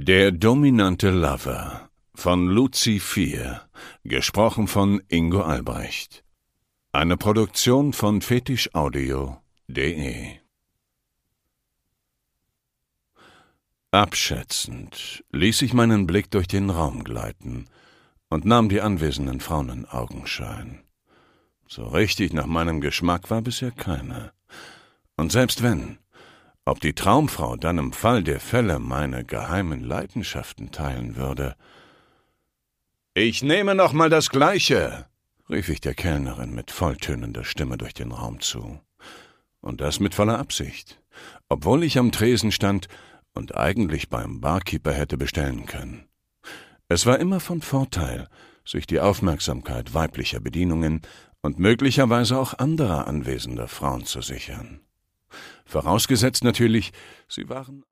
Der dominante Lover von Luzi 4, gesprochen von Ingo Albrecht. Eine Produktion von fetischaudio.de. Abschätzend ließ ich meinen Blick durch den Raum gleiten und nahm die anwesenden Frauen in Augenschein. So richtig nach meinem Geschmack war bisher keine. Und selbst wenn, ob die Traumfrau dann im Fall der Fälle meine geheimen Leidenschaften teilen würde. »Ich nehme noch mal das Gleiche«, rief ich der Kellnerin mit volltönender Stimme durch den Raum zu. Und das mit voller Absicht, obwohl ich am Tresen stand und eigentlich beim Barkeeper hätte bestellen können. Es war immer von Vorteil, sich die Aufmerksamkeit weiblicher Bedienungen und möglicherweise auch anderer anwesender Frauen zu sichern. Vorausgesetzt natürlich, sie waren